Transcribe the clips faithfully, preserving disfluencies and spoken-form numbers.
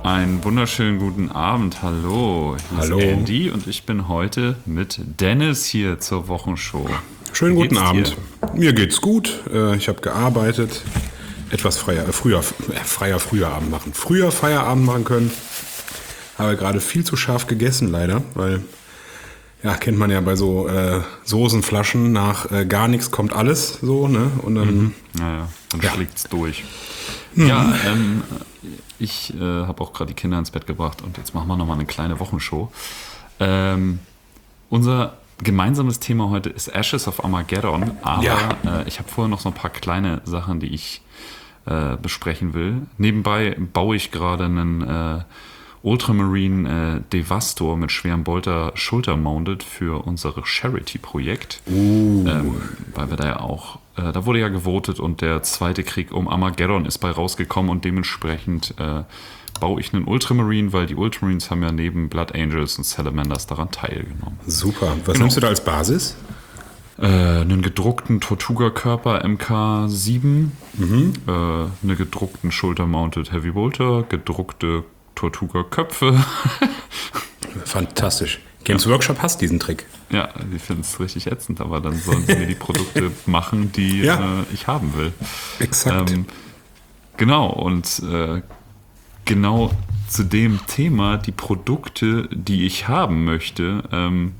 Einen wunderschönen guten Abend. Hallo, hier Hallo. ist Andy und ich bin heute mit Dennis hier zur Wochenshow. Schönen Wie guten geht's Abend. dir? Mir geht's gut. Äh, Ich habe gearbeitet. Etwas freier, äh, früher, äh, freier Früherabend machen. Früher Feierabend machen können. Habe gerade viel zu scharf gegessen, leider, weil, ja, kennt man ja bei so äh, Soßenflaschen, nach äh, gar nichts kommt alles so, ne? Und dann, Naja, dann Ja. schlägt's durch. Ja, ähm, ich äh, habe auch gerade die Kinder ins Bett gebracht und jetzt machen wir nochmal eine kleine Wochenshow. Ähm, unser gemeinsames Thema heute ist Ashes of Armageddon, aber Ja. äh, ich habe vorher noch so ein paar kleine Sachen, die ich äh, besprechen will. Nebenbei baue ich gerade einen äh, Ultramarine äh, Devastor mit schwerem Bolter Schulter-mounted für unser Charity-Projekt. uh, Ähm, weil wir da ja auch, äh, da wurde ja gewotet und der zweite Krieg um Armageddon ist bei rausgekommen und dementsprechend äh, baue ich einen Ultramarine, weil die Ultramarines haben ja neben Blood Angels und Salamanders daran teilgenommen. super. Was Genau. nimmst du da als Basis? Äh, einen gedruckten Tortuga-Körper M K sieben, äh, einen gedruckten Shoulder-Mounted Heavy Bolter, gedruckte Tortuga-Köpfe. Fantastisch. Games Workshop hasst diesen Trick. Ja, die finden es richtig ätzend, aber dann sollen sie mir die Produkte machen, die Ja. äh, ich haben will. Exakt. Ähm, genau, und äh, genau zu dem Thema, die Produkte, die ich haben möchte, ähm,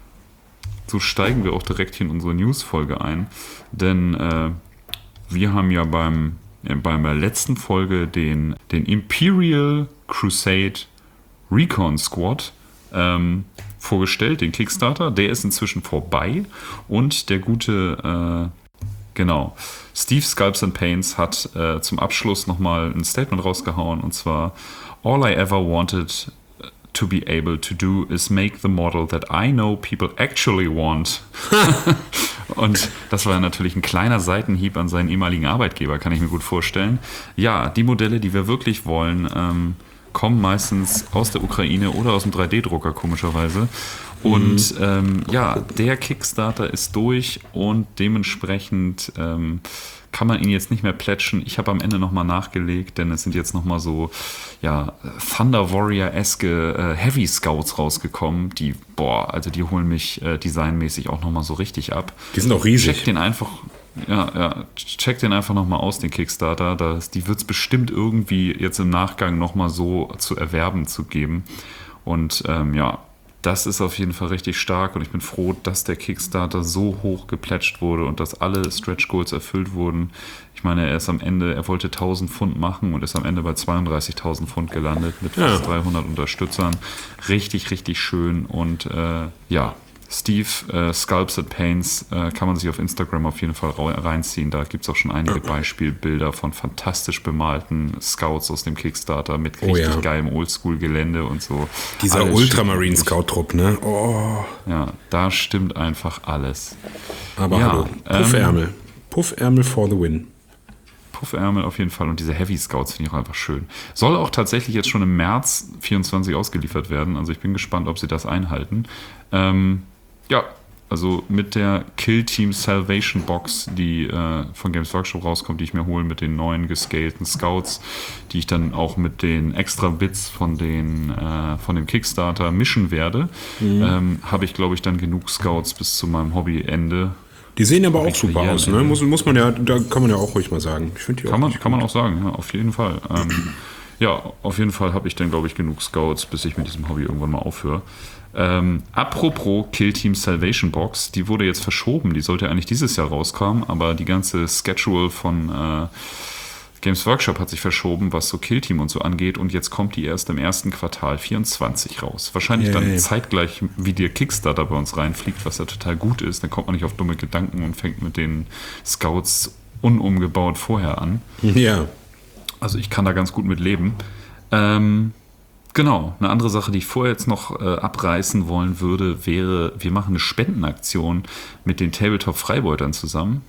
so steigen wir auch direkt hier in unsere News-Folge ein. Denn äh, wir haben ja beim, äh, bei der letzten Folge den, den Imperial Crusade Recon Squad ähm, vorgestellt, den Kickstarter. Der ist inzwischen vorbei und der gute, äh, genau, Steve Sculpts and Paints hat äh, zum Abschluss nochmal ein Statement rausgehauen und zwar: All I ever wanted to be able to do is make the model that I know people actually want. Und das war natürlich ein kleiner Seitenhieb an seinen ehemaligen Arbeitgeber, kann ich mir gut vorstellen. Ja, die Modelle, die wir wirklich wollen, ähm, kommen meistens aus der Ukraine oder aus dem drei D-Drucker, komischerweise. Und mhm. ähm, ja, der Kickstarter ist durch und dementsprechend ähm, kann man ihn jetzt nicht mehr plätschen. Ich habe am Ende nochmal nachgelegt, denn es sind jetzt nochmal so ja, Thunder Warrior-eske äh, Heavy Scouts rausgekommen, die, boah, also die holen mich äh, designmäßig auch nochmal so richtig ab. Die sind auch riesig. Check den einfach, ja, ja, check den einfach nochmal aus, den Kickstarter. Das, die wird es bestimmt irgendwie jetzt im Nachgang nochmal so zu erwerben zu geben. Und ähm, ja, das ist auf jeden Fall richtig stark und ich bin froh, dass der Kickstarter so hoch geplätscht wurde und dass alle Stretch Goals erfüllt wurden. Ich meine, er ist am Ende, er wollte tausend Pfund machen und ist am Ende bei zweiunddreißigtausend Pfund gelandet mit fast Ja. dreihundert Unterstützern. Richtig, richtig schön und äh, ja, Steve äh, Sculpts and Paints äh, kann man sich auf Instagram auf jeden Fall ra- reinziehen. Da gibt es auch schon einige Beispielbilder von fantastisch bemalten Scouts aus dem Kickstarter mit Oh richtig ja. geilem Oldschool-Gelände und so. Dieser Alles Ultramarine schick. Scout-Trupp, ne? Oh, Ja, da stimmt einfach alles. aber Ja, hallo. ähm, Puffärmel. Puffärmel for the win. Puffärmel auf jeden Fall und diese Heavy Scouts finde ich auch einfach schön. Soll auch tatsächlich jetzt schon im März vierundzwanzig ausgeliefert werden. Also ich bin gespannt, ob sie das einhalten. Ähm, ja, also mit der Kill Team Salvation Box, die äh, von Games Workshop rauskommt, die ich mir hole mit den neuen gescalten Scouts, die ich dann auch mit den extra Bits von, den, äh, von dem Kickstarter mischen werde, Mhm. ähm, habe ich, glaube ich, dann genug Scouts bis zu meinem Hobbyende. Die sehen aber auch Richtig super hier, aus, ne? ne? Muss, muss man ja, da kann man ja auch ruhig mal sagen. Ich finde die Kann auch man, richtig kann man gut. auch sagen, ja, auf jeden Fall. Ähm, ja, auf jeden Fall habe ich dann, glaube ich, genug Scouts, bis ich mit diesem Hobby irgendwann mal aufhöre. Ähm, apropos Kill Team Salvation Box, die wurde jetzt verschoben. Die sollte eigentlich dieses Jahr rauskommen, aber die ganze Schedule von äh, Games Workshop hat sich verschoben, was so Kill Team und so angeht. Und jetzt kommt die erst im ersten Quartal vierundzwanzig raus. Wahrscheinlich Yay. dann zeitgleich, wie der Kickstarter bei uns reinfliegt, was ja total gut ist. Dann kommt man nicht auf dumme Gedanken und fängt mit den Scouts unumgebaut vorher an. Ja. Also ich kann da ganz gut mit leben. Ähm, genau, eine andere Sache, die ich vorher jetzt noch äh, abreißen wollen würde, wäre, wir machen eine Spendenaktion mit den Tabletop-Freibeutern zusammen.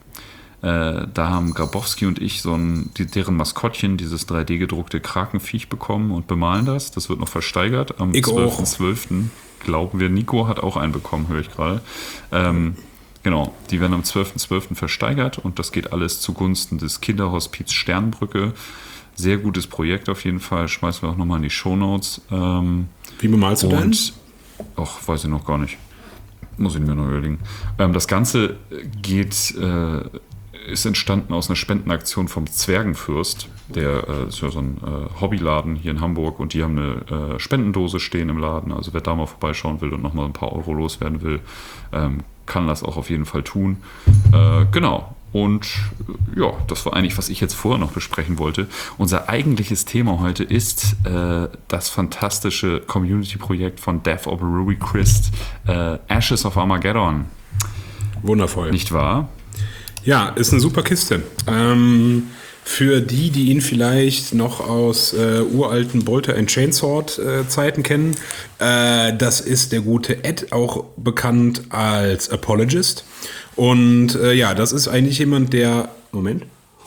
Äh, da haben Grabowski und ich so ein, die, deren Maskottchen, dieses drei D gedruckte Krakenviech bekommen und bemalen das. Das wird noch versteigert am Ich auch. zwölften zwölften Glauben wir. Nico hat auch einen bekommen, höre ich gerade. Ähm, genau, die werden am zwölften zwölften versteigert und das geht alles zugunsten des Kinderhospiz Sternbrücke. Sehr gutes Projekt auf jeden Fall. Schmeißen wir auch nochmal in die Shownotes. Ähm, Wie bemalst du denn? Ach, weiß ich noch gar nicht. Muss ich mir noch überlegen. Ähm, das Ganze geht, äh, ist entstanden aus einer Spendenaktion vom Zwergenfürst. Der äh, ist ja so ein äh, Hobbyladen hier in Hamburg und die haben eine äh, Spendendose stehen im Laden. Also wer da mal vorbeischauen will und nochmal ein paar Euro loswerden will, ähm, kann das auch auf jeden Fall tun. Äh, genau. Und ja, das war eigentlich, was ich jetzt vorher noch besprechen wollte. Unser eigentliches Thema heute ist äh, das fantastische Community-Projekt von Death of a Ruby Christ, äh, Ashes of Armageddon. Wundervoll. Nicht wahr? Ja, ist eine super Kiste. Ähm, für die, die ihn vielleicht noch aus äh, uralten Bolter and Chainsword äh, Zeiten kennen, äh, das ist der gute Ed, auch bekannt als Apologist. Und äh, ja, das ist eigentlich jemand, der, Moment,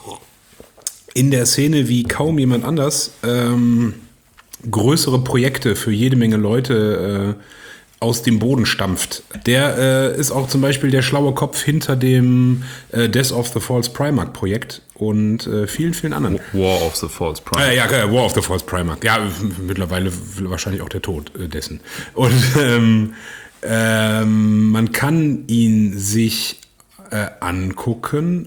in der Szene wie kaum jemand anders ähm, größere Projekte für jede Menge Leute äh, aus dem Boden stampft. Der äh, ist auch zum Beispiel der schlaue Kopf hinter dem äh, Death of the False Primarch Projekt und äh, vielen, vielen anderen. War of the False Primarch. Äh, ja, War of the False Primarch. Ja, mittlerweile wahrscheinlich auch der Tod äh, dessen. Und ähm, ähm, man kann ihn sich äh, angucken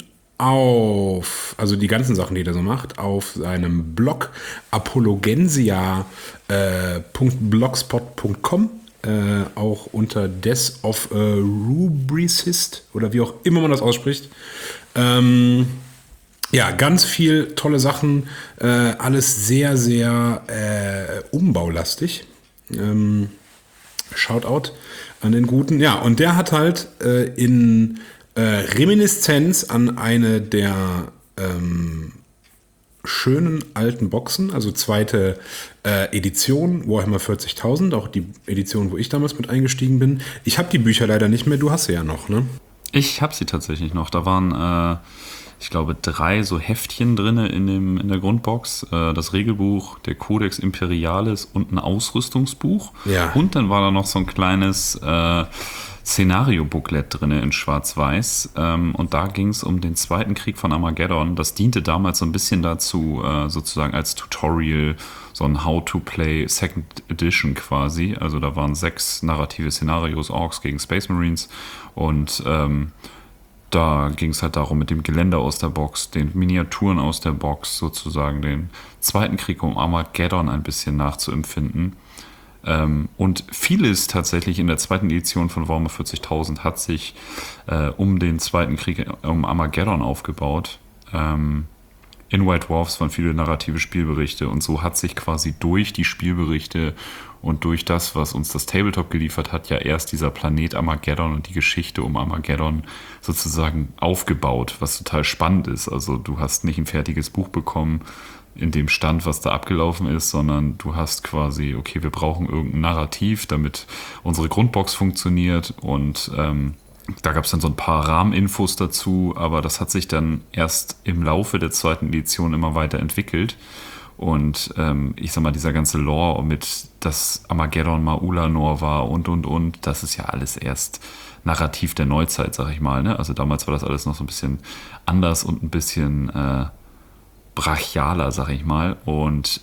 auf, also die ganzen Sachen, die er so macht, auf seinem Blog apologensia punkt blogspot punkt com. Äh, auch unter Death of a Rubricist oder wie auch immer man das ausspricht. Ähm, ja, ganz viel tolle Sachen, äh, alles sehr, sehr äh, umbaulastig. Ähm, Shoutout an den Guten. Ja, und der hat halt äh, in äh, Reminiszenz an eine der ähm, schönen alten Boxen, also zweite äh, Edition, Warhammer vierzigtausend, auch die Edition, wo ich damals mit eingestiegen bin. Ich habe die Bücher leider nicht mehr, du hast sie ja noch, ne? Ich habe sie tatsächlich noch. Da waren, äh, ich glaube, drei so Heftchen drin in, dem, in der Grundbox. Äh, das Regelbuch, der Codex Imperialis und ein Ausrüstungsbuch. Ja. Und dann war da noch so ein kleines äh, Szenario-Booklet drin in Schwarz-Weiß. Ähm, und da ging es um den Zweiten Krieg von Armageddon. Das diente damals so ein bisschen dazu, äh, sozusagen als Tutorial, so ein How-to-Play Second Edition quasi. Also da waren sechs narrative Szenarios, Orks gegen Space Marines. Und ähm, da ging es halt darum, mit dem Gelände aus der Box, den Miniaturen aus der Box sozusagen den Zweiten Krieg um Armageddon ein bisschen nachzuempfinden. Ähm, und vieles tatsächlich in der zweiten Edition von Warhammer vierzigtausend hat sich äh, um den Zweiten Krieg um Armageddon aufgebaut. Ähm, in White Dwarfs waren viele narrative Spielberichte und so hat sich quasi durch die Spielberichte und durch das, was uns das Tabletop geliefert hat, ja erst dieser Planet Armageddon und die Geschichte um Armageddon sozusagen aufgebaut, was total spannend ist. Also du hast nicht ein fertiges Buch bekommen, in dem stand, was da abgelaufen ist, sondern du hast quasi, okay, wir brauchen irgendein Narrativ, damit unsere Grundbox funktioniert und ähm, da gab es dann so ein paar Rahmeninfos dazu, aber das hat sich dann erst im Laufe der zweiten Edition immer weiter entwickelt und ähm, ich sag mal, dieser ganze Lore mit, dass Armageddon mal Ulanor war und und und, das ist ja alles erst Narrativ der Neuzeit, sag ich mal, ne? Also damals war das alles noch so ein bisschen anders und ein bisschen äh, brachialer, sag ich mal. Und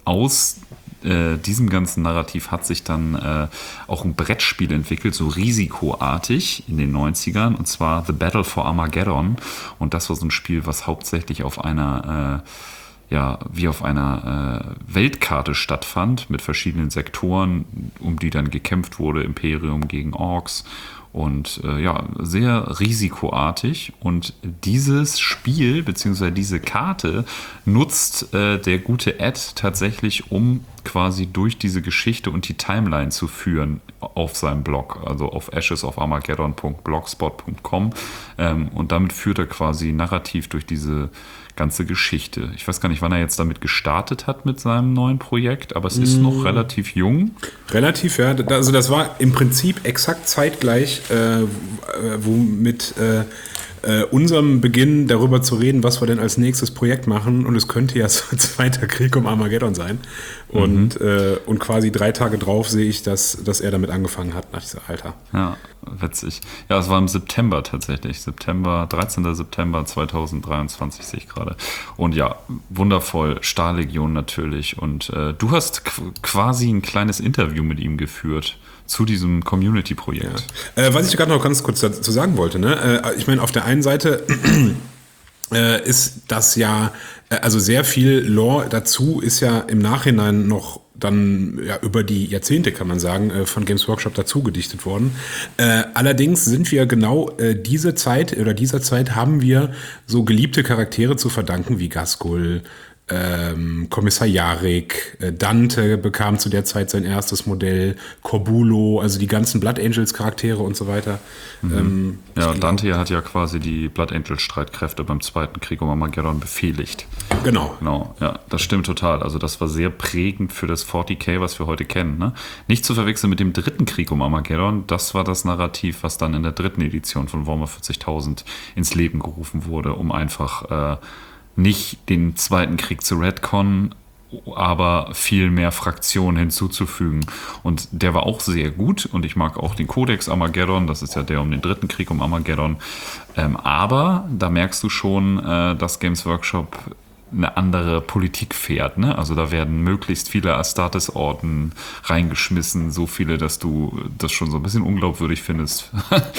aus äh, diesem ganzen Narrativ hat sich dann äh, auch ein Brettspiel entwickelt, so risikoartig in den neunzigern, und zwar The Battle for Armageddon. Und das war so ein Spiel, was hauptsächlich auf einer, äh, ja, wie auf einer äh, Weltkarte stattfand, mit verschiedenen Sektoren, um die dann gekämpft wurde, Imperium gegen Orks. Und äh, ja, sehr risikoartig. Und dieses Spiel, beziehungsweise diese Karte, nutzt äh, der gute Ed tatsächlich, um quasi durch diese Geschichte und die Timeline zu führen auf seinem Blog, also auf ashes of armageddon punkt blogspot punkt com. Ähm, und damit führt er quasi narrativ durch diese ganze Geschichte. Ich weiß gar nicht, wann er jetzt damit gestartet hat mit seinem neuen Projekt, aber es ist mm. noch relativ jung. Relativ, ja. Also das war im Prinzip exakt zeitgleich, äh, womit äh, äh, unserem Beginn darüber zu reden, was wir denn als nächstes Projekt machen. Und es könnte ja so ein zweiter Krieg um Armageddon sein. Und, mhm. äh, und quasi drei Tage drauf sehe ich, dass, dass er damit angefangen hat, nach diesem Alter. Ja, witzig. Ja, es war im September tatsächlich. September, dreizehnten September zweitausenddreiundzwanzig sehe ich gerade. Und ja, wundervoll. Stahllegion natürlich. Und äh, du hast qu- quasi ein kleines Interview mit ihm geführt zu diesem Community-Projekt. Ja. Äh, was ich gerade noch ganz kurz dazu sagen wollte, ne? Äh, ich meine, auf der einen Seite äh, ist das ja, äh, also sehr viel Lore dazu ist ja im Nachhinein noch dann ja, über die Jahrzehnte, kann man sagen, äh, von Games Workshop dazu gedichtet worden. Äh, allerdings sind wir genau äh, diese Zeit oder dieser Zeit haben wir so geliebte Charaktere zu verdanken wie Ghazghkull, Ähm, Kommissar Yarrick, äh, Dante bekam zu der Zeit sein erstes Modell, Corbulo, also die ganzen Blood Angels Charaktere und so weiter. Mhm. Ähm, ja, Dante hat ja quasi die Blood Angels Streitkräfte beim zweiten Krieg um Armageddon befehligt. Genau. Genau, ja, das stimmt total. Also das war sehr prägend für das vierzig K, was wir heute kennen. Ne? Nicht zu verwechseln mit dem dritten Krieg um Armageddon. Das war das Narrativ, was dann in der dritten Edition von Warhammer vierzigtausend ins Leben gerufen wurde, um einfach äh, nicht den zweiten Krieg zu retconnen, aber viel mehr Fraktionen hinzuzufügen. Und der war auch sehr gut und ich mag auch den Codex Armageddon, das ist ja der um den dritten Krieg um Armageddon. Ähm, aber da merkst du schon, äh, dass Games Workshop eine andere Politik fährt. Ne? Also da werden möglichst viele Astartes-Orden reingeschmissen, so viele, dass du das schon so ein bisschen unglaubwürdig findest.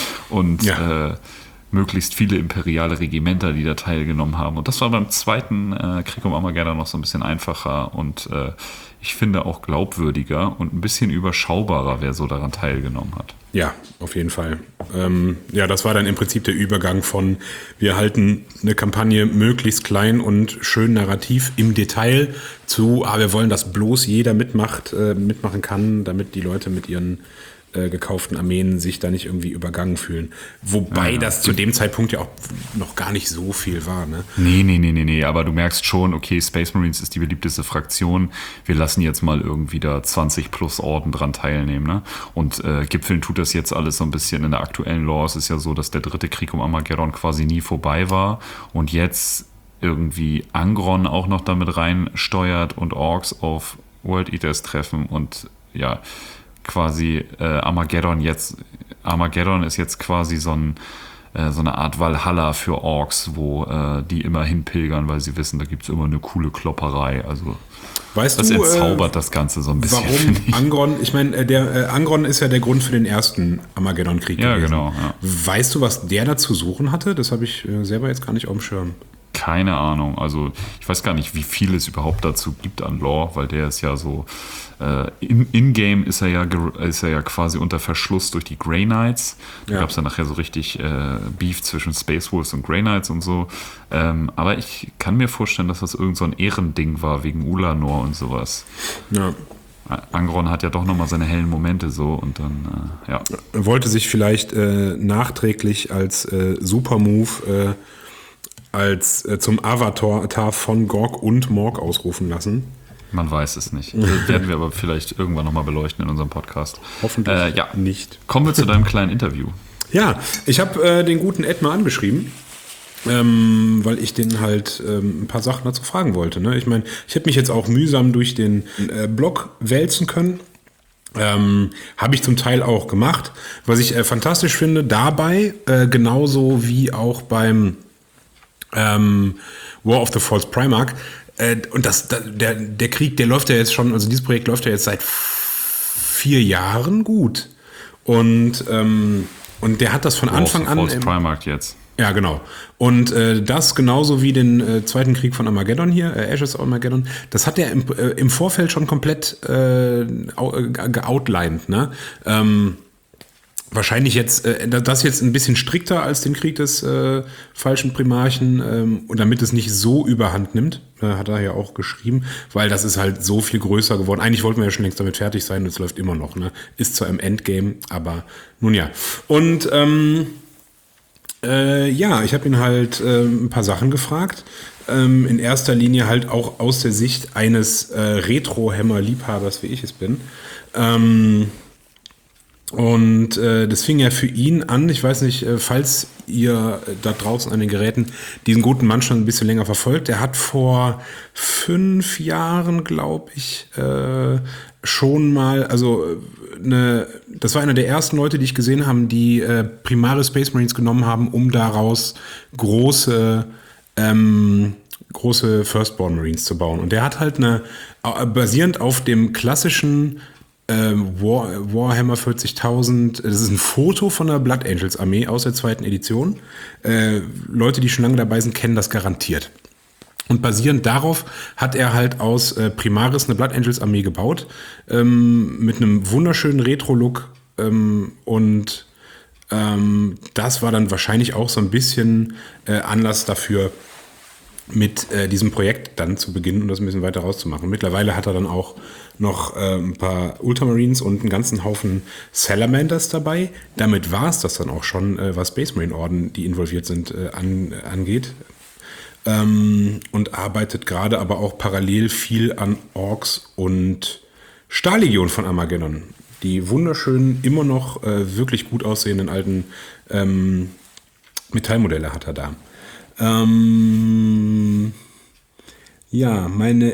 und ja. äh, möglichst viele imperiale Regimenter, die da teilgenommen haben. Und das war beim zweiten äh, Krieg um Armageddon noch so ein bisschen einfacher und äh, ich finde auch glaubwürdiger und ein bisschen überschaubarer, wer so daran teilgenommen hat. Ja, auf jeden Fall. Ähm, ja, das war dann im Prinzip der Übergang von, wir halten eine Kampagne möglichst klein und schön narrativ im Detail zu, ah, wir wollen, dass bloß jeder mitmacht, äh, mitmachen kann, damit die Leute mit ihren Äh, gekauften Armeen sich da nicht irgendwie übergangen fühlen. Wobei ja, ja. das zu dem Zeitpunkt ja auch noch gar nicht so viel war. Ne? Nee, nee, nee, nee, nee. Aber du merkst schon, okay, Space Marines ist die beliebteste Fraktion. Wir lassen jetzt mal irgendwie da zwanzig plus Orden dran teilnehmen. Ne? Und äh, Gipfeln tut das jetzt alles so ein bisschen in der aktuellen Lore. Es ist ja so, dass der dritte Krieg um Armageddon quasi nie vorbei war. Und jetzt irgendwie Angron auch noch damit reinsteuert und Orks auf World Eaters treffen und ja, quasi äh, Armageddon jetzt, Armageddon ist jetzt quasi so, ein, äh, so eine Art Valhalla für Orks, wo äh, die immer hinpilgern, weil sie wissen, da gibt es immer eine coole Klopperei. Also weißt das du, entzaubert äh, das Ganze so ein bisschen. Warum ich. Angron? Ich meine, der äh, Angron ist ja der Grund für den ersten Armageddon-Krieg ja, gewesen. Genau, ja. Weißt du, was der da zu suchen hatte? Das habe ich äh, selber jetzt gar nicht auf dem Schirm. Keine Ahnung. Also ich weiß gar nicht, wie viel es überhaupt dazu gibt an Lore, weil der ist ja so äh, in, in-game ist er ja ist er ja quasi unter Verschluss durch die Grey Knights. Da ja. gab es ja nachher so richtig äh, Beef zwischen Space Wolves und Grey Knights und so. Ähm, aber ich kann mir vorstellen, dass das irgend so ein Ehrending war wegen Ulanor und sowas. Ja. Angron hat ja doch nochmal seine hellen Momente so und dann, äh, ja. Er wollte sich vielleicht äh, nachträglich als äh, Super-Move äh, als äh, zum Avatar von Gork und Morg ausrufen lassen. Man weiß es nicht. Das werden wir aber vielleicht irgendwann nochmal beleuchten in unserem Podcast. Hoffentlich äh, ja. nicht. Kommen wir zu deinem kleinen Interview. Ja, ich habe äh, den guten Ed mal angeschrieben, ähm, weil ich den halt ähm, ein paar Sachen dazu fragen wollte. Ne? Ich meine, ich habe mich jetzt auch mühsam durch den äh, Blog wälzen können. Ähm, habe ich zum Teil auch gemacht. Was ich äh, fantastisch finde, dabei, äh, genauso wie auch beim Ähm, War of the False Primarch. Äh, und das, da, der, der Krieg, der läuft ja jetzt schon, also dieses Projekt läuft ja jetzt seit vier Jahren gut. Und, ähm, und der hat das von War Anfang an. War of the False Primarch jetzt. Ja, genau. Und äh, das genauso wie den äh, zweiten Krieg von Armageddon hier, äh, Ashes of Armageddon, das hat er im, äh, im Vorfeld schon komplett äh, geoutlined, ne? Ähm, Wahrscheinlich jetzt, äh, das jetzt ein bisschen strikter als den Krieg des äh, falschen Primarchen ähm, und damit es nicht so überhand nimmt, äh, hat er ja auch geschrieben, weil das ist halt so viel größer geworden. Eigentlich wollten wir ja schon längst damit fertig sein und es läuft immer noch, ne? Ist zwar im Endgame, aber nun ja. Und ähm, äh, ja, ich habe ihn halt äh, ein paar Sachen gefragt. Ähm, in erster Linie halt auch aus der Sicht eines äh, Retro-Hammer-Liebhabers, wie ich es bin. Ähm, Und äh, das fing ja für ihn an, ich weiß nicht, äh, falls ihr da draußen an den Geräten diesen guten Mann schon ein bisschen länger verfolgt, der hat vor fünf Jahren, glaube ich, äh, schon mal, also eine, das war einer der ersten Leute, die ich gesehen habe, die äh, primare Space Marines genommen haben, um daraus große ähm, große Firstborn Marines zu bauen. Und der hat halt eine, basierend auf dem klassischen War, Warhammer vierzigtausend, das ist ein Foto von der Blood Angels Armee aus der zweiten Edition. Äh, Leute, die schon lange dabei sind, kennen das garantiert. Und basierend darauf hat er halt aus äh, Primaris eine Blood Angels Armee gebaut, ähm, mit einem wunderschönen Retro-Look. Ähm, und ähm, das war dann wahrscheinlich auch so ein bisschen äh, Anlass dafür, mit äh, diesem Projekt dann zu beginnen und das ein bisschen weiter rauszumachen. Mittlerweile hat er dann auch noch äh, ein paar Ultramarines und einen ganzen Haufen Salamanders dabei. Damit war es das dann auch schon, äh, was Space Marine Orden, die involviert sind, äh, an, angeht. Ähm, und arbeitet gerade aber auch parallel viel an Orks und Stahllegion von Armageddon. Die wunderschönen, immer noch äh, wirklich gut aussehenden alten ähm, Metallmodelle hat er da. Ähm, ja, meine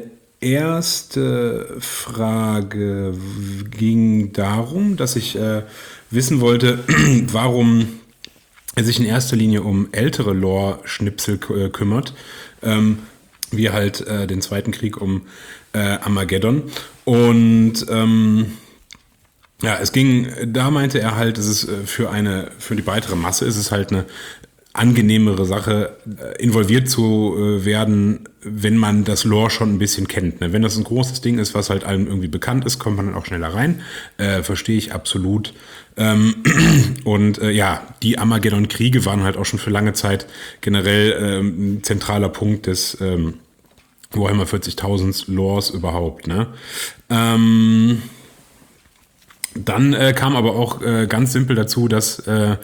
erste Frage ging darum, dass ich äh, wissen wollte, warum er sich in erster Linie um ältere Lore-Schnipsel k- kümmert, ähm, wie halt äh, den Zweiten Krieg um äh, Armageddon. Und ähm, ja, es ging, da meinte er halt, es ist für eine, für die breitere Masse ist es halt eine angenehmere Sache, involviert zu werden, wenn man das Lore schon ein bisschen kennt. Wenn das ein großes Ding ist, was halt allen irgendwie bekannt ist, kommt man dann auch schneller rein. Äh, verstehe ich absolut. Ähm, und äh, ja, die Armageddon-Kriege waren halt auch schon für lange Zeit generell ähm, ein zentraler Punkt des ähm, Warhammer vierzigtausend Lores überhaupt. Ne? Ähm, dann äh, kam aber auch äh, ganz simpel dazu, dass äh,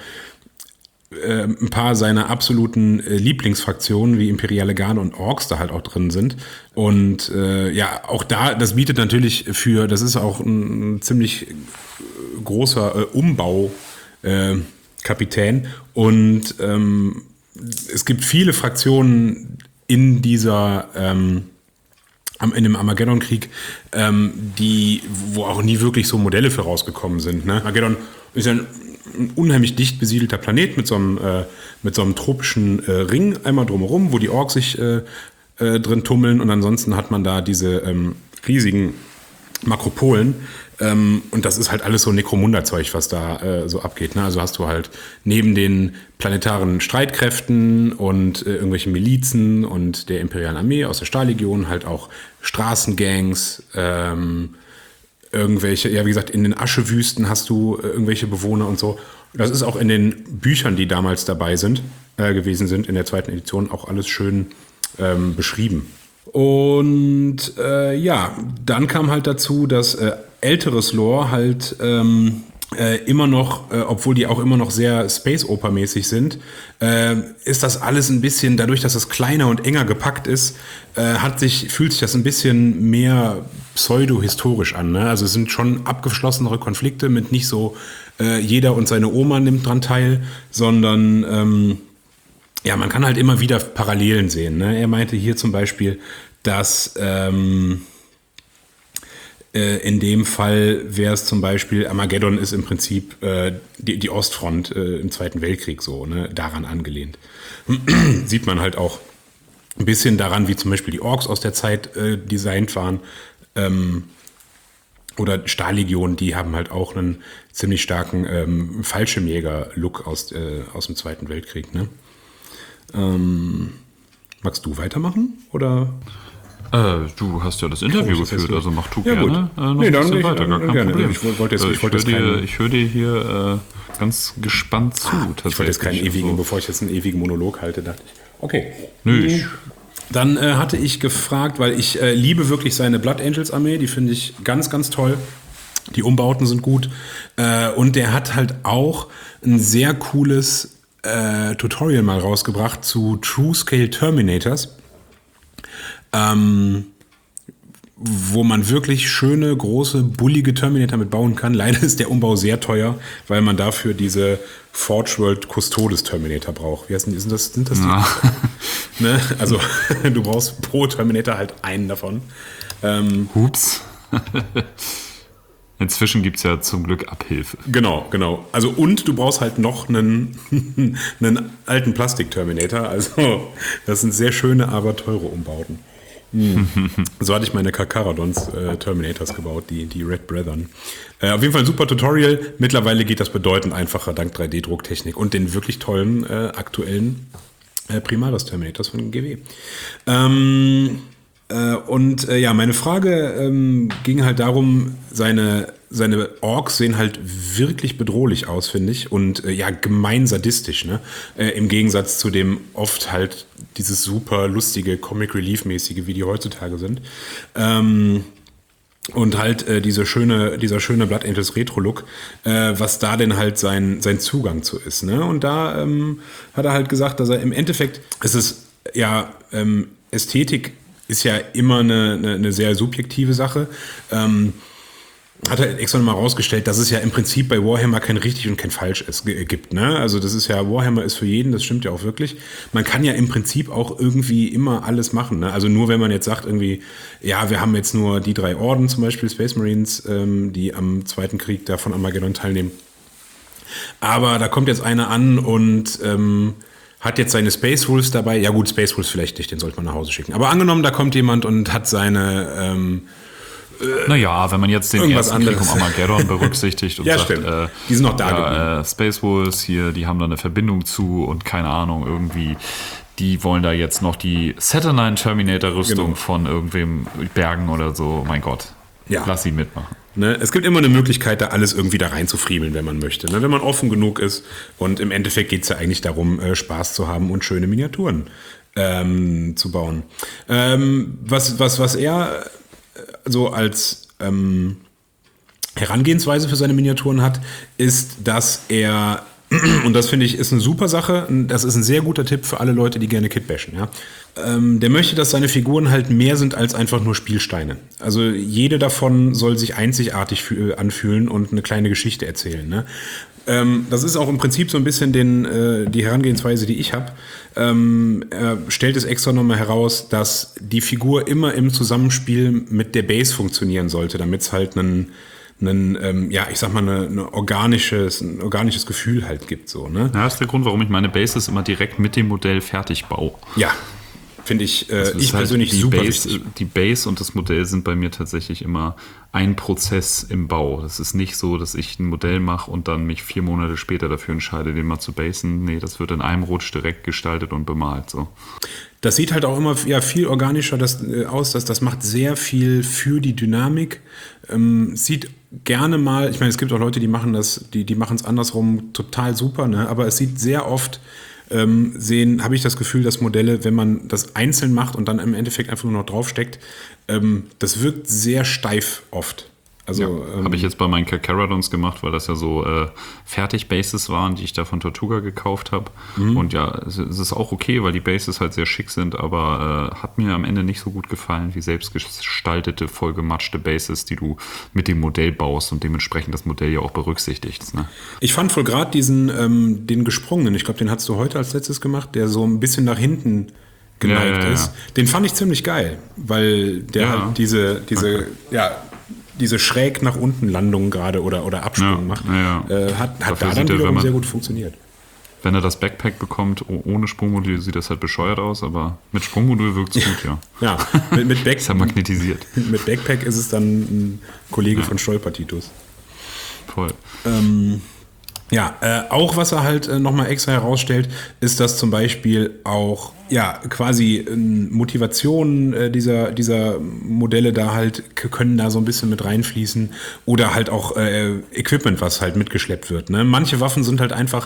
ein paar seiner absoluten Lieblingsfraktionen wie Imperiale Garde und Orks da halt auch drin sind. Und äh, ja, auch da, das bietet natürlich für, das ist auch ein, ein ziemlich großer äh, Umbau äh, Kapitän. Und ähm, es gibt viele Fraktionen in dieser ähm, in dem Armageddon-Krieg, ähm, die, wo auch nie wirklich so Modelle für rausgekommen sind. Ne? Armageddon ist ja ein ein unheimlich dicht besiedelter Planet mit so einem, äh, mit so einem tropischen äh, Ring einmal drumherum, wo die Orks sich äh, äh, drin tummeln und ansonsten hat man da diese ähm, riesigen Makropolen ähm, und das ist halt alles so Necromunda-Zeug, was da äh, so abgeht. Ne? Also hast du halt neben den planetaren Streitkräften und äh, irgendwelchen Milizen und der imperialen Armee aus der Stahllegion halt auch Straßengangs, ähm, irgendwelche, ja wie gesagt, in den Aschewüsten hast du äh, irgendwelche Bewohner und so. Das ist auch in den Büchern, die damals dabei sind, äh, gewesen sind, in der zweiten Edition auch alles schön ähm, beschrieben. Und äh, ja, dann kam halt dazu, dass äh, älteres Lore halt ähm, äh, immer noch, äh, obwohl die auch immer noch sehr Space-Oper-mäßig sind, äh, ist das alles ein bisschen, dadurch, dass es kleiner und enger gepackt ist, äh, hat sich, fühlt sich das ein bisschen mehr pseudo-historisch an. Ne? Also es sind schon abgeschlossenere Konflikte mit nicht so äh, jeder und seine Oma nimmt dran teil, sondern ähm, ja, man kann halt immer wieder Parallelen sehen. Ne? Er meinte hier zum Beispiel, dass ähm, äh, in dem Fall wäre es zum Beispiel, Armageddon ist im Prinzip äh, die, die Ostfront äh, im Zweiten Weltkrieg so, ne? Daran angelehnt. Sieht man halt auch ein bisschen daran, wie zum Beispiel die Orks aus der Zeit äh, designt waren. Ähm, oder Stahllegion, die haben halt auch einen ziemlich starken ähm, Fallschirmjäger-Look aus, äh, aus dem Zweiten Weltkrieg. Ne? Ähm, magst du weitermachen? Oder? Äh, du hast ja das Interview oh, das geführt, also mach du ja, gerne äh, noch nee, ein dann bisschen ich, weiter, gar kein gerne. Problem. Ich wollte jetzt, äh, ich ich wollte höre jetzt dir, keinen, ich hör dir hier äh, ganz gespannt zu. Ich wollte jetzt keinen ewigen, so. bevor ich jetzt einen ewigen Monolog halte, dachte ich, okay. Nö, ich, Dann äh, hatte ich gefragt, weil ich äh, liebe wirklich seine Blood Angels Armee, die finde ich ganz, ganz toll. Die Umbauten sind gut. Äh, und der hat halt auch ein sehr cooles äh, Tutorial mal rausgebracht zu True Scale Terminators. Ähm, wo man wirklich schöne, große, bullige Terminator mit bauen kann. Leider ist der Umbau sehr teuer, weil man dafür diese Forge World Custodes Terminator braucht. Wie heißt denn, sind das, sind das die? Ja. Ne? Also du brauchst pro Terminator halt einen davon. Ähm, Hups. Inzwischen gibt es ja zum Glück Abhilfe. Genau, genau. Also und du brauchst halt noch einen, einen alten Plastik-Terminator. Also das sind sehr schöne, aber teure Umbauten. Hm. So hatte ich meine Kakaradons äh, Terminators gebaut, die, die Red Brethren. Äh, auf jeden Fall ein super Tutorial. Mittlerweile geht das bedeutend einfacher dank drei D-Drucktechnik und den wirklich tollen äh, aktuellen äh, Primaris Terminators von G W. Ähm... Und äh, ja, meine Frage ähm, ging halt darum, seine, seine Orks sehen halt wirklich bedrohlich aus, finde ich. Und äh, ja, gemein sadistisch, ne? Äh, im Gegensatz zu dem oft halt dieses super lustige Comic-Relief-mäßige, wie die heutzutage sind. Ähm, und halt äh, diese schöne, dieser schöne Blood Angels Retro-Look, äh, was da denn halt sein, sein Zugang zu ist. Ne? Und da ähm, hat er halt gesagt, dass er im Endeffekt, es ist ja ähm, Ästhetik, ist ja immer eine, eine, eine sehr subjektive Sache. Ähm, hat er extra nochmal rausgestellt, dass es ja im Prinzip bei Warhammer kein richtig und kein falsch ist, g- gibt. Ne? Also das ist ja, Warhammer ist für jeden, das stimmt ja auch wirklich. Man kann ja im Prinzip auch irgendwie immer alles machen. Ne? Also nur wenn man jetzt sagt irgendwie, ja, wir haben jetzt nur die drei Orden, zum Beispiel Space Marines, ähm, die am Zweiten Krieg da von Armageddon teilnehmen. Aber da kommt jetzt einer an und ähm, hat jetzt seine Space Wolves dabei. Ja gut, Space Wolves vielleicht nicht, den sollte man nach Hause schicken. Aber angenommen, da kommt jemand und hat seine... Ähm, äh, naja, wenn man jetzt den ersten anderes. Krieg um Armageddon berücksichtigt und ja, sagt, äh, die sind noch da ja, äh, Space Wolves hier, die haben da eine Verbindung zu und keine Ahnung, irgendwie, die wollen da jetzt noch die Saturnine Terminator-Rüstung genau. von irgendwem bergen oder so. Mein Gott, ja. Lass sie mitmachen. Ne, es gibt immer eine Möglichkeit, da alles irgendwie da reinzufriemeln, wenn man möchte. Ne, wenn man offen genug ist. Und im Endeffekt geht es ja eigentlich darum, äh, Spaß zu haben und schöne Miniaturen ähm, zu bauen. Ähm, was, was, was er so als ähm, Herangehensweise für seine Miniaturen hat, ist, dass er, und das finde ich ist eine super Sache, das ist ein sehr guter Tipp für alle Leute, die gerne Kitbashen, ja. Ähm, der möchte, dass seine Figuren halt mehr sind als einfach nur Spielsteine. Also jede davon soll sich einzigartig fü- anfühlen und eine kleine Geschichte erzählen. Ne? Ähm, das ist auch im Prinzip so ein bisschen den, äh, die Herangehensweise, die ich habe. Ähm, er stellt es extra nochmal heraus, dass die Figur immer im Zusammenspiel mit der Base funktionieren sollte, damit es halt einen Ein, ähm, ja, ich sag mal, eine, eine organisches, ein organisches Gefühl halt gibt. So, ne? Ja, das ist der Grund, warum ich meine Bases immer direkt mit dem Modell fertig baue. Ja, finde ich, äh, also ich halt persönlich die super Base, wichtig. Die Base und das Modell sind bei mir tatsächlich immer ein Prozess im Bau. Das ist nicht so, dass ich ein Modell mache und dann mich vier Monate später dafür entscheide, den mal zu basen. Nee, das wird in einem Rutsch direkt gestaltet und bemalt. So. Das sieht halt auch immer ja, viel organischer das, äh, aus. Das, das macht sehr viel für die Dynamik. Ähm, sieht gerne mal, ich meine, es gibt auch Leute, die machen das, die, die machen es andersrum total super, ne? Aber es sieht sehr oft, ähm, sehen, habe ich das Gefühl, dass Modelle, wenn man das einzeln macht und dann im Endeffekt einfach nur noch draufsteckt, ähm, das wirkt sehr steif oft. Also, ja, ähm, habe ich jetzt bei meinen Kakaradons gemacht, weil das ja so äh, Fertig-Bases waren, die ich da von Tortuga gekauft habe. Mhm. Und ja, es, es ist auch okay, weil die Bases halt sehr schick sind, aber äh, hat mir am Ende nicht so gut gefallen wie selbstgestaltete, vollgematschte Bases, die du mit dem Modell baust und dementsprechend das Modell ja auch berücksichtigst. Ne? Ich fand voll gerade diesen, ähm, den gesprungenen, ich glaube, den hast du heute als letztes gemacht, der so ein bisschen nach hinten geneigt ja, ja, ja. ist. Den fand ich ziemlich geil, weil der ja. halt diese, diese, okay. ja, diese schräg nach unten Landung gerade oder, oder Absprung ja, macht, ja. Äh, hat, hat da dann wiederum sehr gut funktioniert. Wenn er das Backpack bekommt, ohne Sprungmodul sieht das halt bescheuert aus, aber mit Sprungmodul wirkt es gut, ja. Ja, mit, mit Back- ist ja magnetisiert. Mit Backpack ist es dann ein Kollege ja. von Stolpertitus. Voll. Ähm, ja, äh, auch was er halt äh, nochmal extra herausstellt, ist, dass zum Beispiel auch ja quasi äh, Motivationen äh, dieser, dieser Modelle da halt k- können da so ein bisschen mit reinfließen oder halt auch äh, Equipment, was halt mitgeschleppt wird. Ne? Manche Waffen sind halt einfach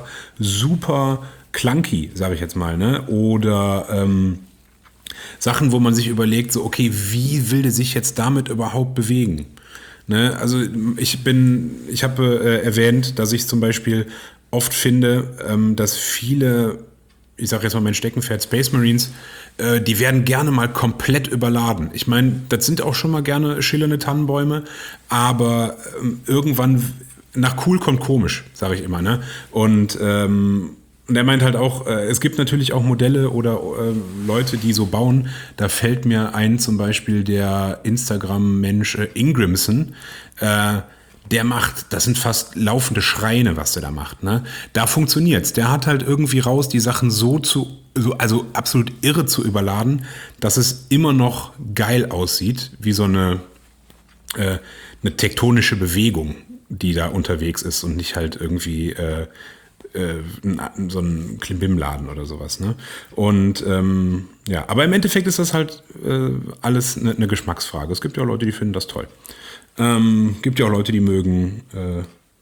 super clunky, sage ich jetzt mal, ne? Oder ähm, Sachen, wo man sich überlegt, so okay, wie will der sich jetzt damit überhaupt bewegen? Ne, also ich bin, ich habe äh, erwähnt, dass ich zum Beispiel oft finde, ähm, dass viele ich sage jetzt mal mein Steckenpferd Space Marines, äh, die werden gerne mal komplett überladen. Ich meine, das sind auch schon mal gerne schillernde Tannenbäume, aber ähm, irgendwann nach cool kommt komisch, sage ich immer. Ne? Und ähm, Und er meint halt auch, äh, es gibt natürlich auch Modelle oder äh, Leute, die so bauen. Da fällt mir ein zum Beispiel der Instagram-Mensch äh, Ingrimson. Äh, der macht, das sind fast laufende Schreine, was der da macht. Ne? Da funktioniert's. Der hat halt irgendwie raus, die Sachen so zu, so, also absolut irre zu überladen, dass es immer noch geil aussieht, wie so eine, äh, eine tektonische Bewegung, die da unterwegs ist und nicht halt irgendwie äh, so ein Klimbim-Laden oder sowas. Ne? Und ähm, ja, aber im Endeffekt ist das halt äh, alles eine, eine Geschmacksfrage. Es gibt ja auch Leute, die finden das toll. Ähm, gibt ja auch Leute, die mögen äh,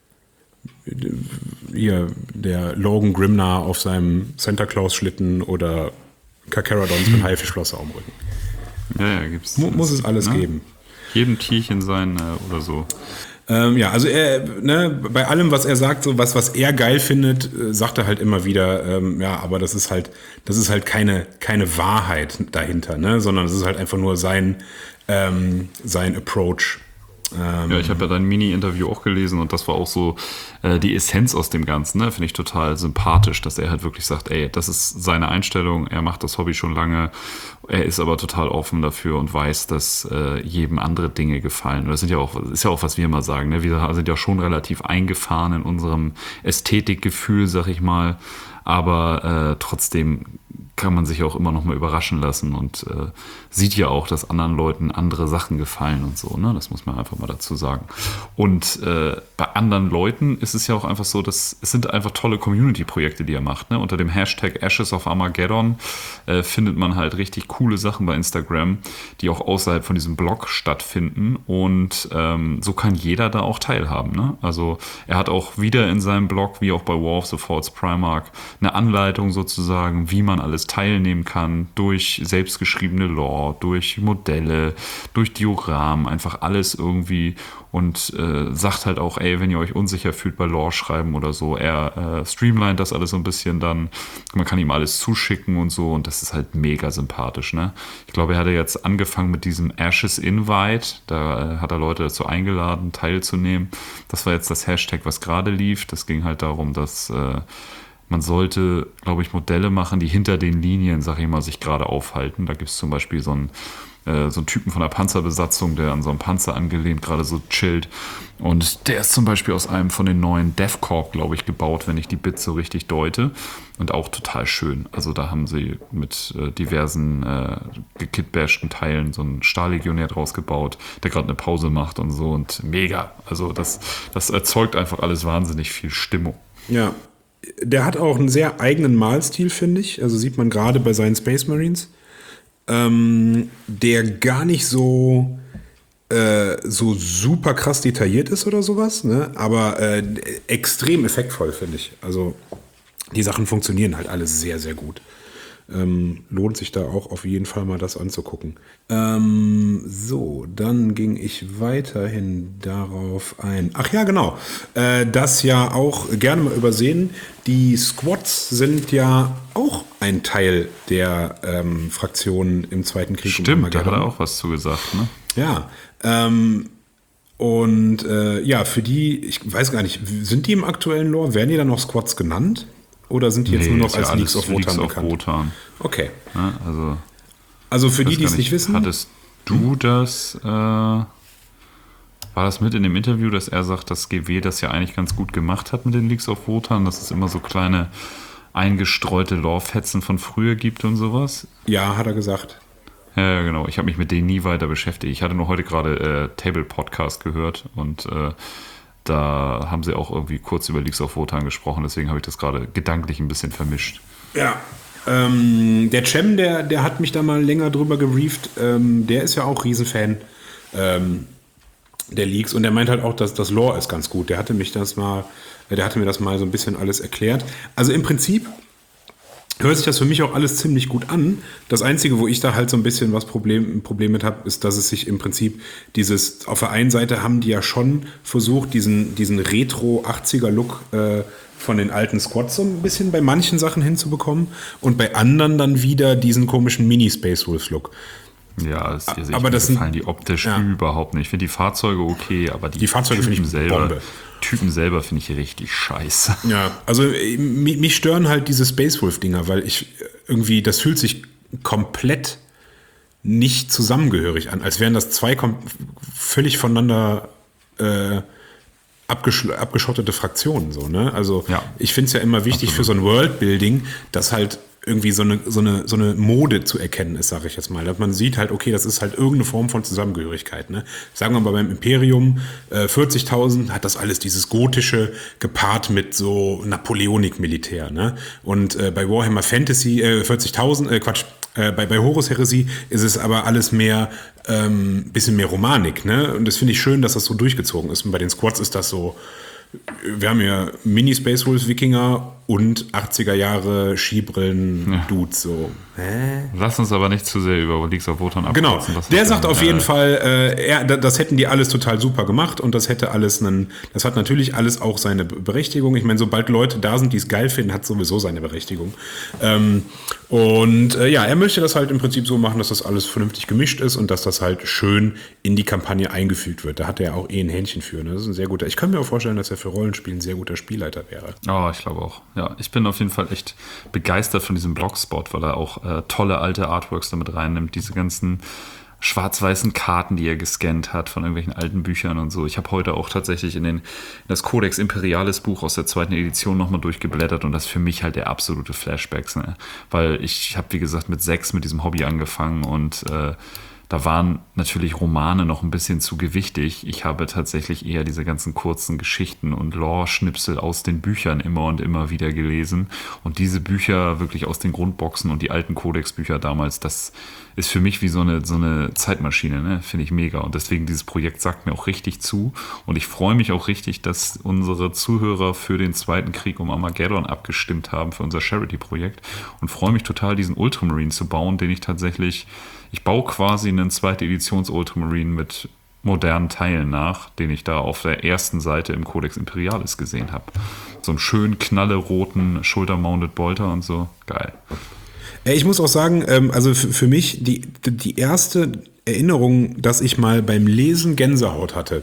hier der Logan Grimnar auf seinem Santa Claus-Schlitten oder Carcharodons mit Haifischflosse am Rücken. Ja, ja, gibt's. Mu- muss es alles ne? geben. Jedem Tierchen sein äh, oder so. Ähm, ja, also er, ne, bei allem, was er sagt, so was, was er geil findet, äh, sagt er halt immer wieder, ähm, ja, aber das ist halt, das ist halt keine, keine Wahrheit dahinter, ne, sondern es ist halt einfach nur sein, ähm, sein Approach. Ähm, Ja, ich habe ja dein Mini-Interview auch gelesen und das war auch so äh, die Essenz aus dem Ganzen, ne? Finde ich total sympathisch, dass er halt wirklich sagt, ey, das ist seine Einstellung, er macht das Hobby schon lange, er ist aber total offen dafür und weiß, dass äh, jedem andere Dinge gefallen. Und das sind ja auch, ist ja auch, was wir immer sagen, ne? Wir sind ja schon relativ eingefahren in unserem Ästhetikgefühl, sag ich mal, aber äh, trotzdem kann man sich auch immer noch mal überraschen lassen und äh, sieht ja auch, dass anderen Leuten andere Sachen gefallen und so, ne? Das muss man einfach mal dazu sagen. Und äh, bei anderen Leuten ist es ja auch einfach so, dass es sind einfach tolle Community-Projekte, die er macht, ne? Unter dem Hashtag Ashes of Armageddon äh, findet man halt richtig coole Sachen bei Instagram, die auch außerhalb von diesem Blog stattfinden und ähm, so kann jeder da auch teilhaben, ne? Also er hat auch wieder in seinem Blog, wie auch bei War of the False Primarch, eine Anleitung sozusagen, wie man alles teilnehmen kann, durch selbstgeschriebene Lore, durch Modelle, durch Dioramen, einfach alles irgendwie und äh, sagt halt auch, ey, wenn ihr euch unsicher fühlt bei Lore schreiben oder so, er äh, streamlined das alles so ein bisschen dann, man kann ihm alles zuschicken und so und das ist halt mega sympathisch, ne? Ich glaube, er hatte jetzt angefangen mit diesem Ashes Invite, da äh, hat er Leute dazu eingeladen, teilzunehmen. Das war jetzt das Hashtag, was gerade lief. Das ging halt darum, dass äh, man sollte, glaube ich, Modelle machen, die hinter den Linien, sag ich mal, sich gerade aufhalten. Da gibt es zum Beispiel so einen, äh, so einen Typen von der Panzerbesatzung, der an so einem Panzer angelehnt gerade so chillt. Und der ist zum Beispiel aus einem von den neuen DevCorp, glaube ich, gebaut, wenn ich die Bits so richtig deute. Und auch total schön. Also da haben sie mit äh, diversen äh, gekitbashten Teilen so einen Stahllegionär draus gebaut, der gerade eine Pause macht und so. Und mega. Also das, das erzeugt einfach alles wahnsinnig viel Stimmung. Ja. Der hat auch einen sehr eigenen Malstil, finde ich. Also sieht man gerade bei seinen Space Marines. Ähm, der gar nicht so, äh, so super krass detailliert ist oder sowas, ne? Aber äh, extrem effektvoll, finde ich. Also die Sachen funktionieren halt alles sehr, sehr gut. Ähm, lohnt sich da auch auf jeden Fall mal das anzugucken. Ähm, so, dann ging ich weiterhin darauf ein. Ach ja, genau. Äh, das ja auch gerne mal übersehen. Die Squads sind ja auch ein Teil der ähm, Fraktionen im Zweiten Krieg. Stimmt, da hat er auch was zu gesagt, ne? Ja, ähm, und äh, ja, für die, ich weiß gar nicht, sind die im aktuellen Lore, werden die dann noch Squads genannt? Oder sind die jetzt Nee, nur noch ist als ja Leagues alles of Wotan Leagues of bekannt? Wotan. Okay. Ja, also, Also für die, weiß die gar es nicht wissen. Hattest du das, äh, war das mit in dem Interview, dass er sagt, dass G W das ja eigentlich ganz gut gemacht hat mit den Leagues of Wotan, dass es immer so kleine eingestreute Lore-Fetzen von früher gibt und sowas? Ja, hat er gesagt. Ja, genau. Ich habe mich mit denen nie weiter beschäftigt. Ich hatte nur heute gerade äh, Table-Podcast gehört und äh, da haben sie auch irgendwie kurz über Leagues of Wotan gesprochen, deswegen habe ich das gerade gedanklich ein bisschen vermischt. Ja. Ähm, der Cem, der, der hat mich da mal länger drüber gebrieft. Ähm, der ist ja auch Riesenfan ähm, der Leagues und der meint halt auch, dass das Lore ist ganz gut. Der hatte mich das mal, der hatte mir das mal so ein bisschen alles erklärt. Also im Prinzip hört sich das für mich auch alles ziemlich gut an. Das Einzige, wo ich da halt so ein bisschen was Problem, ein Problem mit habe, ist, dass es sich im Prinzip dieses, auf der einen Seite haben die ja schon versucht, diesen, diesen Retro-achtziger-Look äh, von den alten Squads so ein bisschen bei manchen Sachen hinzubekommen und bei anderen dann wieder diesen komischen Mini-Space Wolves-Look. Ja, das, also aber das gefallen sind, die optisch ja. überhaupt nicht. Ich finde die Fahrzeuge okay, aber die, die Fahrzeuge finde ich selber, Bombe. Typen selber finde ich richtig scheiße. Ja, also mich, mich stören halt diese Space Wolf-Dinger, weil ich irgendwie, das fühlt sich komplett nicht zusammengehörig an, als wären das zwei kom- völlig voneinander äh, abgesch- abgeschottete Fraktionen. So, ne? Also ja, ich finde es ja immer wichtig absolut. Für so ein Worldbuilding, dass halt irgendwie so eine, so eine, so eine Mode zu erkennen ist, sage ich jetzt mal. Dass man sieht halt, okay, das ist halt irgendeine Form von Zusammengehörigkeit. Ne? Sagen wir mal beim Imperium, äh, vierzigtausend hat das alles dieses Gotische gepaart mit so Napoleonik-Militär. Ne? Und äh, bei Warhammer Fantasy, äh, vierzigtausend, äh, Quatsch, äh, bei, bei Horus Heresy ist es aber alles mehr, ähm, bisschen mehr Romanik. Ne? Und das finde ich schön, dass das so durchgezogen ist. Und bei den Squads ist das so, wir haben ja Mini-Space Wolves Wikinger und achtziger Jahre Skibrillen-Dudes. So. Hä? Lass uns aber nicht zu sehr über Leagues of Wotan abkürzen. Genau, der sagt auf jeden äh, Fall, äh, er, das hätten die alles total super gemacht und das hätte alles einen, das hat natürlich alles auch seine Berechtigung. Ich meine, sobald Leute da sind, die es geil finden, hat sowieso seine Berechtigung. Ähm, und äh, ja, er möchte das halt im Prinzip so machen, dass das alles vernünftig gemischt ist und dass das halt schön in die Kampagne eingefügt wird. Da hat er auch eh ein Händchen für. Ne? Das ist ein sehr guter. Ich kann mir auch vorstellen, dass er für Rollenspiel ein sehr guter Spielleiter wäre. Oh, ich glaube auch. Ja, ich bin auf jeden Fall echt begeistert von diesem Blogspot, weil er auch äh, tolle alte Artworks damit reinnimmt. Diese ganzen schwarz-weißen Karten, die er gescannt hat von irgendwelchen alten Büchern und so. Ich habe heute auch tatsächlich in, den, in das Codex Imperialis Buch aus der zweiten Edition nochmal durchgeblättert und das ist für mich halt der absolute Flashbacks. Ne? Weil ich habe, wie gesagt, mit sechs mit diesem Hobby angefangen und äh, da waren natürlich Romane noch ein bisschen zu gewichtig. Ich habe tatsächlich eher diese ganzen kurzen Geschichten und Lore-Schnipsel aus den Büchern immer und immer wieder gelesen. Und diese Bücher wirklich aus den Grundboxen und die alten Codex-Bücher damals, das ist für mich wie so eine, so eine Zeitmaschine, ne? Finde ich mega. Und deswegen, dieses Projekt sagt mir auch richtig zu. Und ich freue mich auch richtig, dass unsere Zuhörer für den Zweiten Krieg um Armageddon abgestimmt haben, für unser Charity-Projekt. Und freue mich total, diesen Ultramarine zu bauen, den ich tatsächlich... Ich baue quasi einen zweite Editions Ultramarine mit modernen Teilen nach, den ich da auf der ersten Seite im Codex Imperialis gesehen habe. So einen schönen, knalleroten Shoulder-Mounted Bolter und so. Geil. Ich muss auch sagen, also für mich die, die erste Erinnerung, dass ich mal beim Lesen Gänsehaut hatte,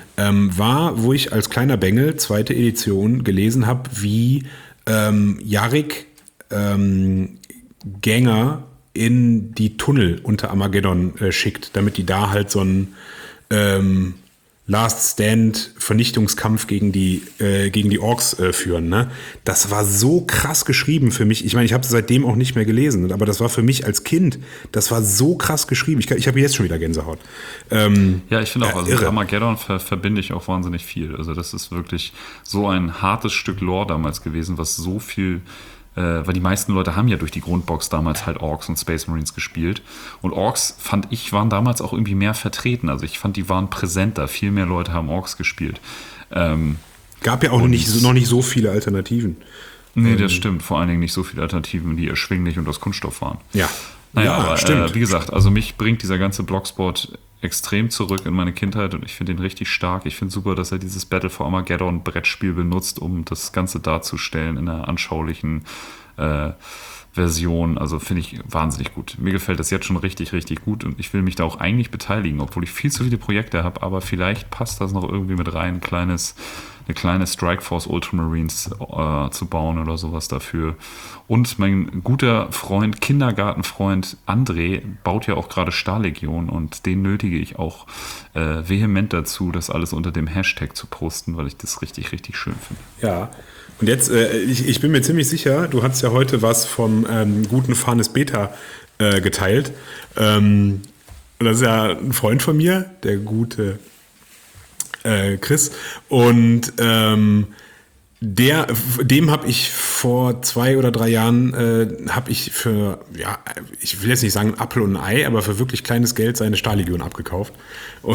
war, wo ich als kleiner Bengel, zweite Edition, gelesen habe, wie ähm, Jarek ähm, Gänger in die Tunnel unter Armageddon äh, schickt, damit die da halt so einen ähm, Last Stand Vernichtungskampf gegen die äh, gegen die Orks äh, führen. Ne? Das war so krass geschrieben für mich. Ich meine, ich habe es seitdem auch nicht mehr gelesen, aber das war für mich als Kind, das war so krass geschrieben. Ich, ich habe jetzt schon wieder Gänsehaut. Ähm, ja, ich finde auch, äh, also mit Armageddon ver- verbinde ich auch wahnsinnig viel. Also das ist wirklich so ein hartes Stück Lore damals gewesen, was so viel Äh, weil die meisten Leute haben ja durch die Grundbox damals halt Orks und Space Marines gespielt. Und Orks, fand ich, waren damals auch irgendwie mehr vertreten. Also ich fand, die waren präsenter. Viel mehr Leute haben Orks gespielt. Ähm, Gab ja auch nicht, noch nicht so viele Alternativen. Nee, das stimmt. Vor allen Dingen nicht so viele Alternativen, die erschwinglich und aus Kunststoff waren. Ja. Naja, ja, aber stimmt. Äh, wie gesagt, also mich bringt dieser ganze Blogspot extrem zurück in meine Kindheit und ich finde ihn richtig stark. Ich finde super, dass er dieses Battle for Armageddon Brettspiel benutzt, um das Ganze darzustellen in einer anschaulichen äh, Version. Also finde ich wahnsinnig gut. Mir gefällt das jetzt schon richtig, richtig gut und ich will mich da auch eigentlich beteiligen, obwohl ich viel zu viele Projekte habe, aber vielleicht passt das noch irgendwie mit rein, ein kleines eine kleine Strikeforce Ultramarines äh, zu bauen oder sowas dafür. Und mein guter Freund, Kindergartenfreund André baut ja auch gerade Stahllegion und den nötige ich auch äh, vehement dazu, das alles unter dem Hashtag zu posten, weil ich das richtig, richtig schön finde. Ja, und jetzt, äh, ich, ich bin mir ziemlich sicher, du hast ja heute was vom ähm, guten Fanes Beta äh, geteilt. Ähm, und das ist ja ein Freund von mir, der gute Äh, Chris, und ähm, der, dem habe ich vor zwei oder drei Jahren, äh, habe ich für, ja, ich will jetzt nicht sagen ein Apfel und ein Ei, aber für wirklich kleines Geld seine Stahllegion abgekauft. Und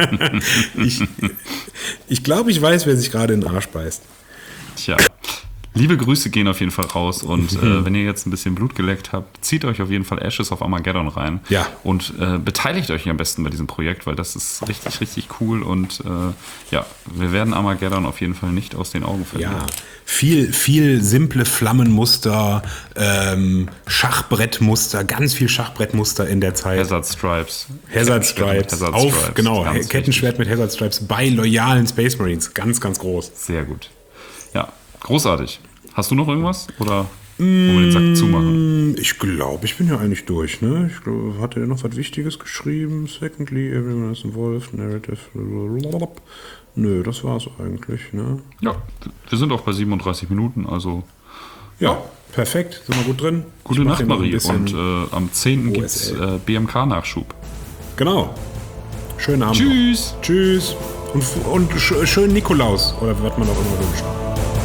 ich, ich glaube, ich weiß, wer sich gerade in den Arsch beißt. Tja, Liebe Grüße gehen auf jeden Fall raus und äh, wenn ihr jetzt ein bisschen Blut geleckt habt, zieht euch auf jeden Fall Ashes of Armageddon rein Ja. und äh, beteiligt euch am besten bei diesem Projekt, weil das ist richtig, richtig cool und äh, ja, wir werden Armageddon auf jeden Fall nicht aus den Augen verlieren. Ja, viel, viel simple Flammenmuster, ähm, Schachbrettmuster, ganz viel Schachbrettmuster in der Zeit. Hazard Stripes. Hazard Stripes, Hazard auf, Stripes, genau, ganz Kettenschwert mit Hazard Stripes bei loyalen Space Marines, ganz, ganz groß. Sehr gut. Ja, großartig. Hast du noch irgendwas oder wollen wir den Sack zumachen? Ich glaube, ich bin ja eigentlich durch, ne? Ich glaube, hatte er noch was Wichtiges geschrieben? Secondly, everyone is involved, narrative. Nö, das war's eigentlich, ne? Ja, wir sind auch bei siebenunddreißig Minuten, also Ja, perfekt, sind wir gut drin. gute Ich mach Nacht, hier noch ein Marie. bisschen Und äh, am zehnten gibt es O S L. äh, B M K-Nachschub. Genau. Schönen Abend. Tschüss. Noch. Tschüss. Und, und sch- schönen Nikolaus, oder was man auch immer wünscht.